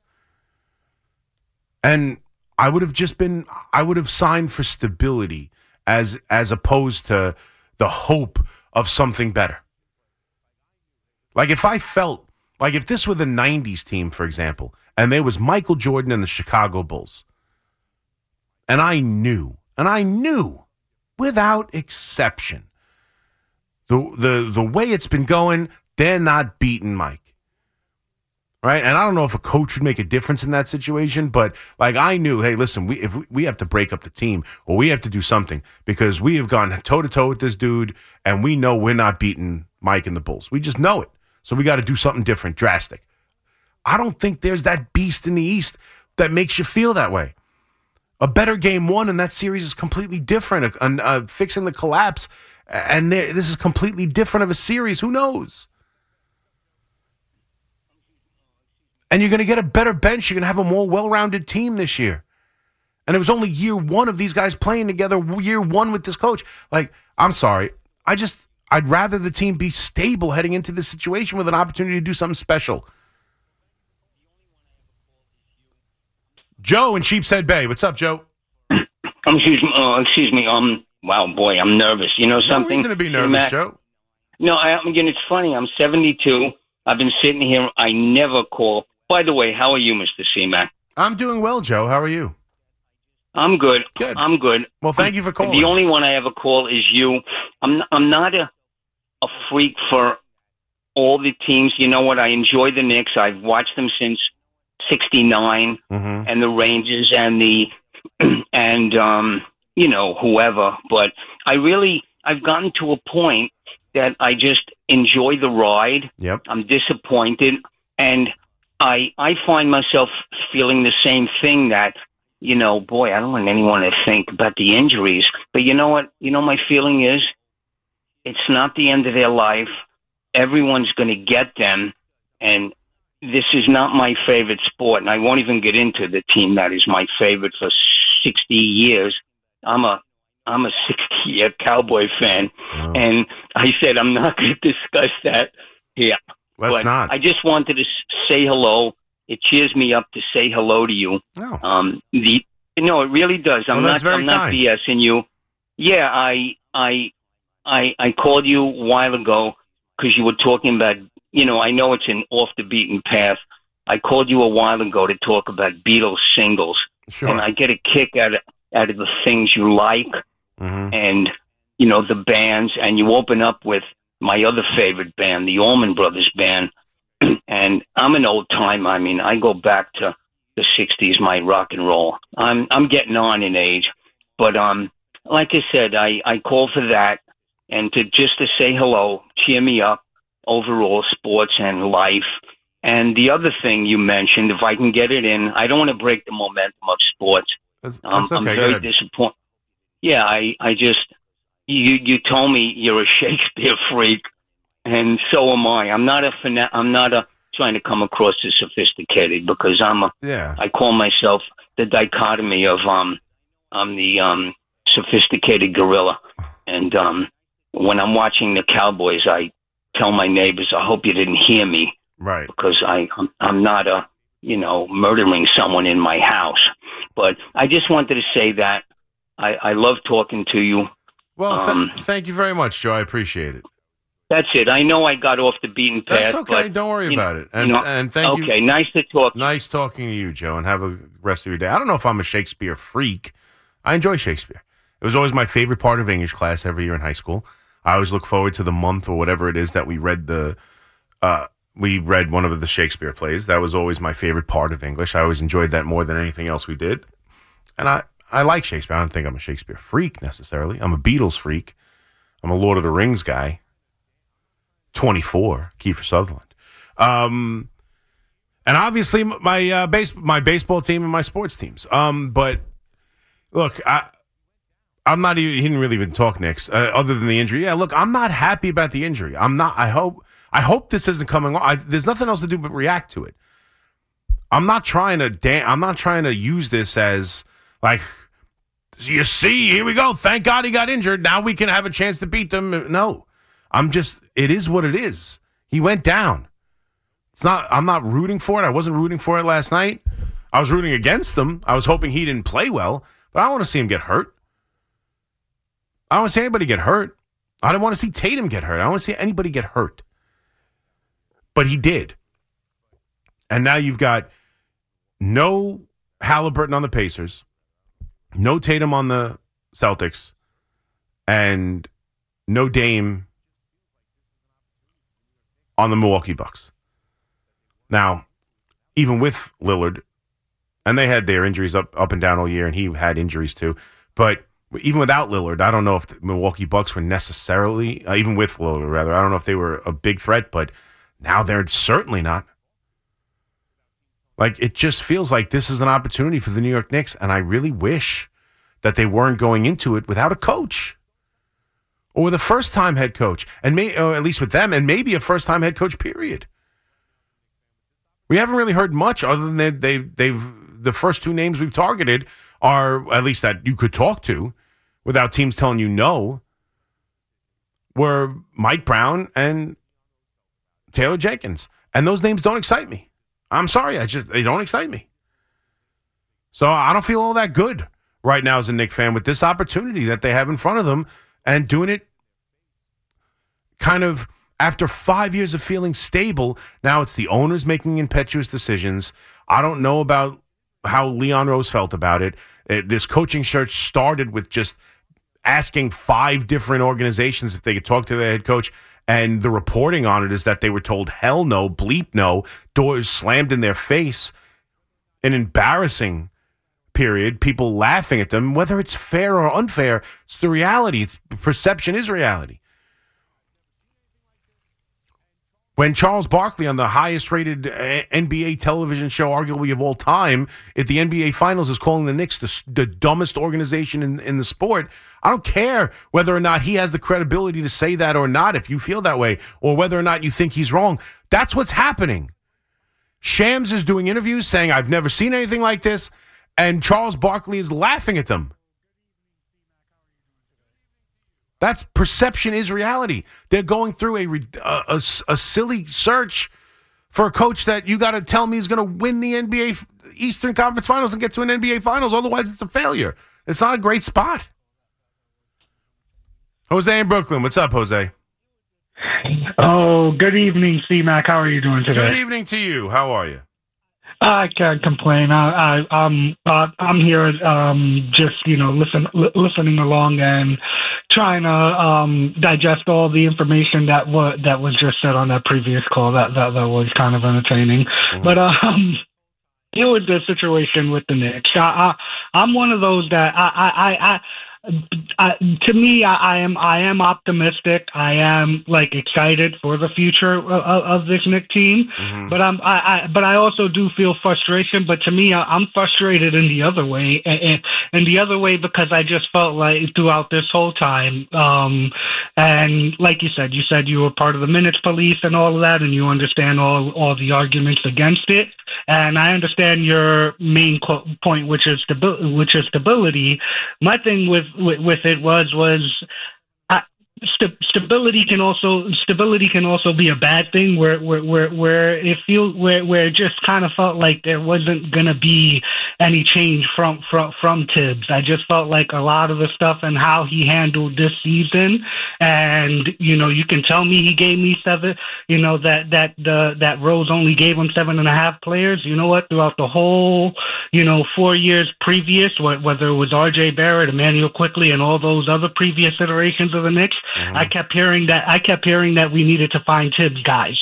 And I would have just been, I would have signed for stability as as opposed to the hope of something better. Like, if I felt, like if this were the nineties team, for example, and there was Michael Jordan and the Chicago Bulls, and I knew, and I knew without exception, the the the way it's been going, they're not beating Mike. Right? And I don't know if a coach would make a difference in that situation, but like I knew, hey, listen, we if we, we have to break up the team, or we have to do something, because we have gone toe to toe with this dude, and we know we're not beating Mike and the Bulls. We just know it. So we got to do something different, drastic. I don't think there's that beast in the East that makes you feel that way. A better game one in that series is completely different. Uh, uh, fixing the collapse, and this is completely different of a series. Who knows? And you're going to get a better bench. You're going to have a more well-rounded team this year. And it was only year one of these guys playing together, year one with this coach. Like, I'm sorry. I just, I'd rather the team be stable heading into this situation with an opportunity to do something special. Joe in Sheepshead Bay. What's up, Joe? Um, excuse me. Uh, excuse me. Um, wow, boy, I'm nervous. You know something? No reason to be nervous, Matt, Joe. No, I, again, it's funny. I'm seventy-two. I've been sitting here. I never call. By the way, how are you, Mister C-Mac? I'm doing well, Joe. How are you? I'm good. Good. I'm good. Well, thank you for calling. The only one I ever call is you. I'm I'm not a a freak for all the teams. You know what? I enjoy the Knicks. I've watched them since sixty-nine, Mm-hmm. and the Rangers and the and um you know whoever. But I really I've gotten to a point that I just enjoy the ride. Yep. I'm disappointed, and I I find myself feeling the same thing that, you know, boy, I don't want anyone to think about the injuries. But you know what? You know, my feeling is it's not the end of their life. Everyone's going to get them. And this is not my favorite sport. And I won't even get into the team that is my favorite for sixty years. I'm a I'm a sixty-year Cowboy fan. Oh. And I said I'm not going to discuss that here. Let's but not. I just wanted to say hello. It cheers me up to say hello to you. Oh. Um, the no, it really does. I'm Well, that's not. very I'm not kind. BSing you. Yeah, I, I, I, I called you a while ago because you were talking about. You know, I know it's an off the beaten path. I called you a while ago to talk about Beatles singles, Sure. and I get a kick out of out of the things you like, Mm-hmm. and you know the bands, and you open up with my other favorite band, the Allman Brothers Band. And I'm an old time. I mean, I go back to the sixties, my rock and roll. I'm I'm getting on in age, but um, like I said, I I call for that, and to just to say hello, cheer me up, overall sports and life. And the other thing you mentioned, if I can get it in, I don't want to break the momentum of sports. That's, Um, that's I'm okay. very Good. disappointed. Yeah, I I just you you told me you're a Shakespeare freak, and so am I. I'm not a fana- I'm not a trying to come across as sophisticated because I'm a. Yeah. I call myself the dichotomy of um, I'm the um sophisticated gorilla, and um, when I'm watching the Cowboys, I tell my neighbors, I hope you didn't hear me, Right? Because I I'm, I'm not a you know murdering someone in my house, but I just wanted to say that I, I love talking to you. Well, th- Um, thank you very much, Joe. I appreciate it. That's it. I know I got off the beaten path. That's okay. But, Don't worry you about know, it. And you know, and thank you. Okay, nice to talk. Nice talking to you, Joe, and have a rest of your day. I don't know if I'm a Shakespeare freak. I enjoy Shakespeare. It was always my favorite part of English class every year in high school. I always look forward to the month or whatever it is that we read the uh, we read one of the Shakespeare plays. That was always my favorite part of English. I always enjoyed that more than anything else we did. And I, I like Shakespeare. I don't think I'm a Shakespeare freak necessarily. I'm a Beatles freak. I'm a Lord of the Rings guy. twenty-four, Kiefer Sutherland. Um, and obviously my uh, base, my baseball team and my sports teams. Um, but look, I, I'm not even, he didn't really even talk, Knicks, uh, other than the injury. Yeah, look, I'm not happy about the injury. I'm not, I hope, I hope this isn't coming on. I, there's nothing else to do but react to it. I'm not trying to, da- I'm not trying to use this as like, you see, here we go. Thank God he got injured. Now we can have a chance to beat them. No, I'm just, it is what it is. He went down. It's not, I'm not rooting for it. I wasn't rooting for it last night. I was rooting against him. I was hoping he didn't play well, but I don't want to see him get hurt. I don't want to see anybody get hurt. I don't want to see Tatum get hurt. I don't want to see anybody get hurt. But he did. And now you've got no Halliburton on the Pacers, no Tatum on the Celtics, and no Dame on the Milwaukee Bucks. Now, even with Lillard, and they had their injuries up, up and down all year, and he had injuries too, but even without Lillard, I don't know if the Milwaukee Bucks were necessarily, uh, even with Lillard, rather, I don't know if they were a big threat, but now they're certainly not. Like, it just feels like this is an opportunity for the New York Knicks, and I really wish that they weren't going into it without a coach. Or with a first-time head coach, and may, or at least with them, and maybe a first-time head coach, period. We haven't really heard much other than they, they, they've the first two names we've targeted are, at least that you could talk to, without teams telling you no, were Mike Brown and Taylor Jenkins. And those names don't excite me. I'm sorry, I just they don't excite me. So I don't feel all that good right now as a Knicks fan with this opportunity that they have in front of them and doing it kind of after five years of feeling stable. Now it's the owners making impetuous decisions. I don't know about how Leon Rose felt about it. it this coaching search started with just asking five different organizations if they could talk to their head coach. And the reporting on it is that they were told, hell no, bleep no, doors slammed in their face. An embarrassing period, people laughing at them. Whether it's fair or unfair, it's the reality. It's, perception is reality. When Charles Barkley on the highest-rated N B A television show, arguably of all time, at the N B A Finals, is calling the Knicks the, the dumbest organization in, in the sport, I don't care whether or not he has the credibility to say that or not, if you feel that way, or whether or not you think he's wrong. That's what's happening. Shams is doing interviews saying, I've never seen anything like this, and Charles Barkley is laughing at them. That's perception is reality. They're going through a, a, a, a silly search for a coach that you got to tell me is going to win the N B A Eastern Conference Finals and get to an N B A Finals. Otherwise, it's a failure. It's not a great spot. Jose in Brooklyn. What's up, Jose? Oh, good evening, C-Mac. How are you doing today? Good evening to you. How are you? I can't complain. I, I, I'm, uh, I'm here, um, just you know, listen, li- listening along and trying to um, digest all the information that was that was just said on that previous call. That that, that was kind of entertaining. Mm-hmm. But um, deal with the situation with the Knicks. I, I, I'm one of those that I, I, I, Uh, to me, I, I am I am optimistic. I am like excited for the future of, of this Knick team. Mm-hmm. But I'm I, I but I also do feel frustration. But to me, I, I'm frustrated in the other way, and, and the other way because I just felt like throughout this whole time, um, and like you said, you said you were part of the minutes police and all of that, and you understand all all the arguments against it. And I understand your main co- point, which is stabi- which is stability. My thing with, with, with it was was uh, st- stability can also stability can also be a bad thing. Where where where, where it feel where where it just kind of felt like there wasn't gonna be any change from from from Tibbs. I just felt like a lot of the stuff and how he handled this season. And you know, you can tell me he gave me seven. You know that that the that Rose only gave him seven and a half players. You know what? Throughout the whole, you know, four years previous, whether it was R J Barrett, Emmanuel Quickley, and all those other previous iterations of the Knicks, mm-hmm. I kept hearing that. I kept hearing that we needed to find Tibbs guys.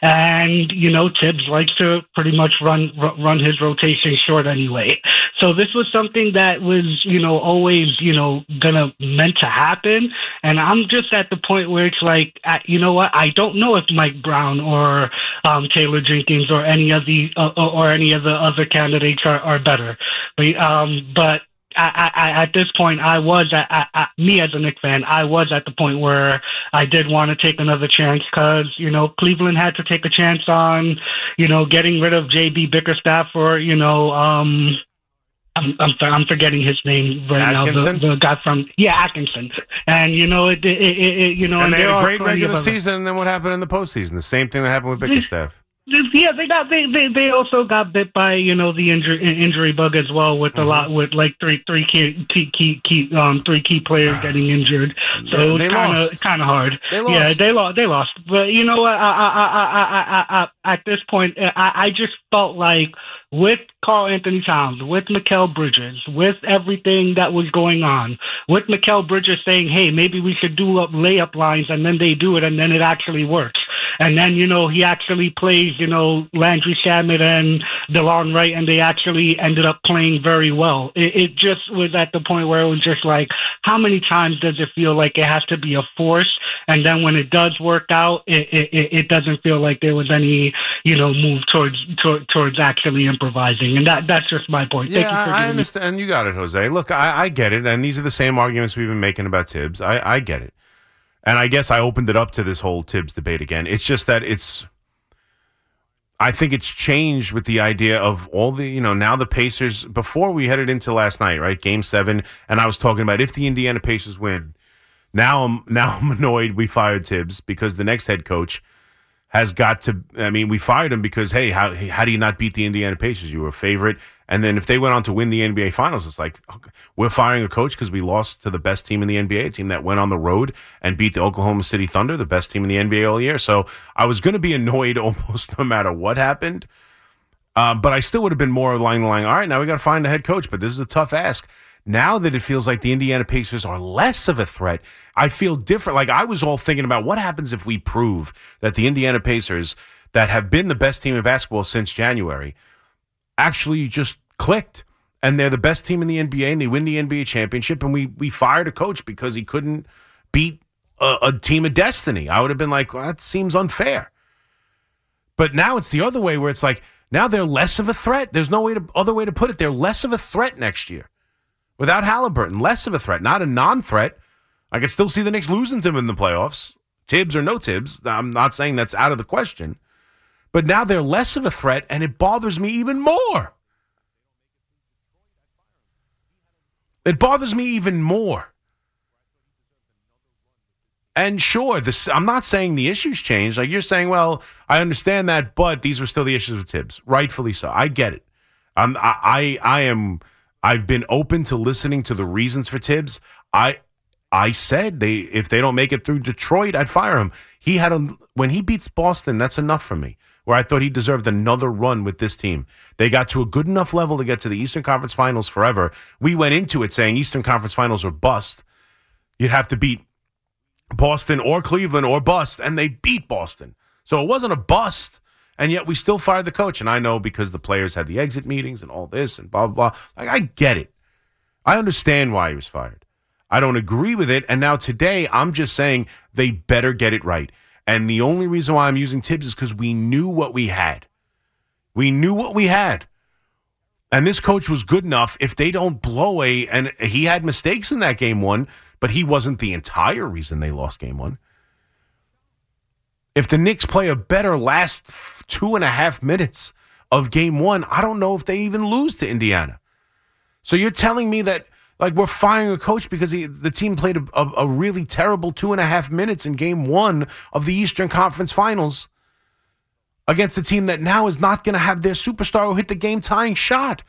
And you know, Tibbs likes to pretty much run run his rotation short anyway. So this was something that was, you know, always, you know, gonna meant to happen. And I'm just at the point where it's like, you know what? I don't know if Mike Brown or um, Taylor Jenkins or any of the uh, or any of the other candidates are, are better. But um, but. I, I, at this point, I was at, I, I, me as a Knicks fan. I was at the point where I did want to take another chance because you know Cleveland had to take a chance on you know getting rid of J B Bickerstaff or you know um I'm I'm, I'm forgetting his name right Atkinson? now. The, the guy from yeah Atkinson, and you know it, it, it, it you know and, and they had a great regular other... season, and then what happened in the postseason? The same thing that happened with Bickerstaff. Yeah, they got they, they they also got bit by you know the injury injury bug as well with mm-hmm. a lot with like three three key key key, key um three key players getting injured. So they it's kind of kind of hard. They lost. Yeah, they lost. They lost. But you know what? I, I, I, I, I, I, at this point, I, I just felt like with Karl Anthony Towns, with Mikal Bridges, with everything that was going on, with Mikal Bridges saying, "Hey, maybe we should do up layup lines," and then they do it, and then it actually works. And then, you know, he actually plays, you know, Landry Shamet and DeLon Wright, and they actually ended up playing very well. It, it just was at the point where it was just like, how many times does it feel like it has to be a force? And then when it does work out, it it, it doesn't feel like there was any, you know, move towards toward, towards actually improvising. And that that's just my point. Yeah, Thank you for I understand. Me. You got it, Jose. Look, I, I get it. And these are the same arguments we've been making about Tibbs. I, I get it. And I guess I opened it up to this whole Tibbs debate again. It's just that it's, I think it's changed with the idea of all the, you know, now the Pacers, before we headed into last night, right? Game seven. And I was talking about if the Indiana Pacers win, now I'm, now I'm annoyed we fired Tibbs because the next head coach has got to, I mean, we fired him because, hey, how how do you not beat the Indiana Pacers? You were a favorite. And then if they went on to win the N B A Finals, it's like, we're firing a coach because we lost to the best team in the N B A, a team that went on the road and beat the Oklahoma City Thunder, the best team in the N B A all year. So I was going to be annoyed almost no matter what happened. Uh, but I still would have been more along the line, all right, now we got to find a head coach. But this is a tough ask. Now that it feels like the Indiana Pacers are less of a threat, I feel different. Like I was all thinking about what happens if we prove that the Indiana Pacers, that have been the best team in basketball since January, actually just clicked, and they're the best team in the N B A, and they win the N B A championship, and we we fired a coach because he couldn't beat a, a team of destiny. I would have been like, well, that seems unfair. But now it's the other way where it's like, now they're less of a threat. There's no way to, other way to put it. They're less of a threat next year. Without Halliburton, less of a threat, not a non-threat. I can still see the Knicks losing to them in the playoffs, Tibbs or no Tibbs. I'm not saying that's out of the question. But now they're less of a threat, and it bothers me even more. It bothers me even more. And sure, this, I'm not saying the issues changed. Like you're saying, well, I understand that, but these were still the issues with Tibbs. Rightfully so. I get it. I'm, I, I, I am. I've been open to listening to the reasons for Tibbs. I, I said they if they don't make it through Detroit, I'd fire him. He had a when he beats Boston, that's enough for me. Where I thought he deserved another run with this team. They got to a good enough level to get to the Eastern Conference Finals forever. We went into it saying Eastern Conference Finals are bust. You'd have to beat Boston or Cleveland or bust, and they beat Boston. So it wasn't a bust, and yet we still fired the coach. And I know because the players had the exit meetings and all this and blah, blah, blah. Like, I get it. I understand why he was fired. I don't agree with it. And now today, I'm just saying they better get it right. And the only reason why I'm using Tibbs is because we knew what we had. We knew what we had. And this coach was good enough if they don't blow a, and he had mistakes in that game one, but he wasn't the entire reason they lost game one. If the Knicks play a better last two and a half minutes of game one, I don't know if they even lose to Indiana. So you're telling me that like we're firing a coach because he, the team played a, a, a really terrible two and a half minutes in game one of the Eastern Conference Finals against a team that now is not going to have their superstar who hit the game-tying shot.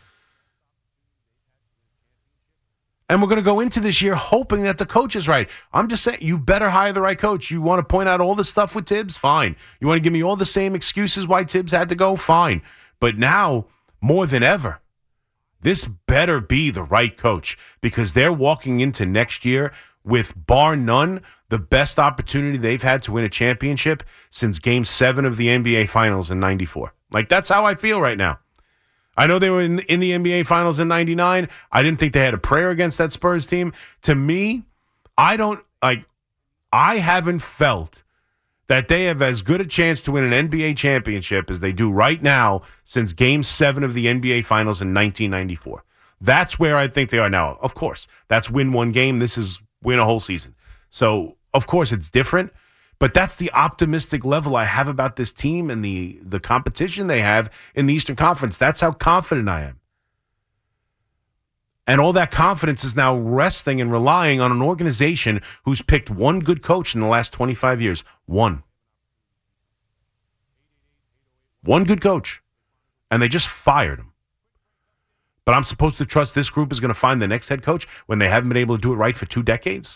And we're going to go into this year hoping that the coach is right. I'm just saying, you better hire the right coach. You want to point out all the stuff with Tibbs? Fine. You want to give me all the same excuses why Tibbs had to go? Fine. But now, more than ever, this better be the right coach because they're walking into next year with, bar none, the best opportunity they've had to win a championship since Game seven of the N B A Finals in ninety-four. Like, that's how I feel right now. I know they were in, in the N B A Finals in ninety-nine. I didn't think they had a prayer against that Spurs team. To me, I don't, like, I haven't felt that they have as good a chance to win an N B A championship as they do right now since Game seven of the N B A Finals in nineteen ninety-four. That's where I think they are now. Of course, that's win one game. This is win a whole season. So, of course, it's different. But that's the optimistic level I have about this team and the, the competition they have in the Eastern Conference. That's how confident I am. And all that confidence is now resting and relying on an organization who's picked one good coach in the last twenty-five years. One. One good coach. And they just fired him. But I'm supposed to trust this group is going to find the next head coach when they haven't been able to do it right for two decades?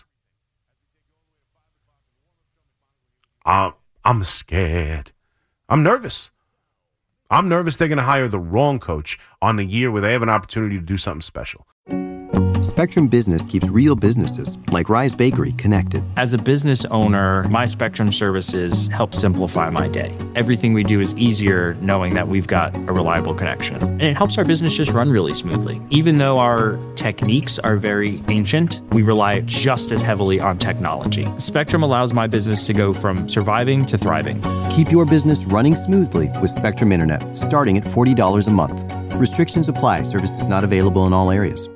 Uh, I'm scared. I'm nervous. I'm nervous they're going to hire the wrong coach on the year where they have an opportunity to do something special. Spectrum Business keeps real businesses, like Rise Bakery, connected. As a business owner, my Spectrum services help simplify my day. Everything we do is easier knowing that we've got a reliable connection. And it helps our business just run really smoothly. Even though our techniques are very ancient, we rely just as heavily on technology. Spectrum allows my business to go from surviving to thriving. Keep your business running smoothly with Spectrum Internet, starting at forty dollars a month. Restrictions apply. Services not available in all areas.